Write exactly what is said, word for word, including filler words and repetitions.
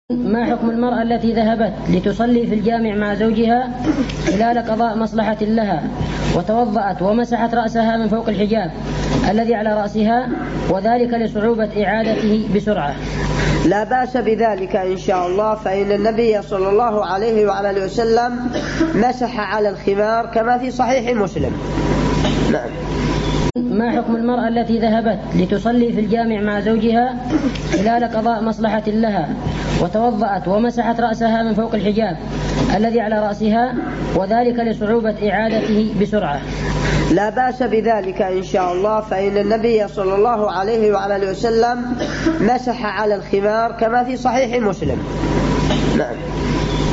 ما حكم المرأة التي ذهبت لتصلي في الجامع مع زوجها خلال قضاء مصلحة لها وتوضأت ومسحت رأسها من فوق الحجاب الذي على رأسها وذلك لصعوبة إعادته بسرعة؟ لا بأس بذلك إن شاء الله، فإن النبي صلى الله عليه وعلى وسلم مسح على الخمار كما في صحيح مسلم. نعم. ما حكم المرأة التي ذهبت لتصلي في الجامع مع زوجها خلال قضاء مصلحة لها وتوضأت ومسحت رأسها من فوق الحجاب الذي على رأسها وذلك لصعوبة إعادته بسرعة؟ لا بأس بذلك إن شاء الله، فإن النبي صلى الله عليه وعلى وسلم مسح على الخمار كما في صحيح مسلم. نعم.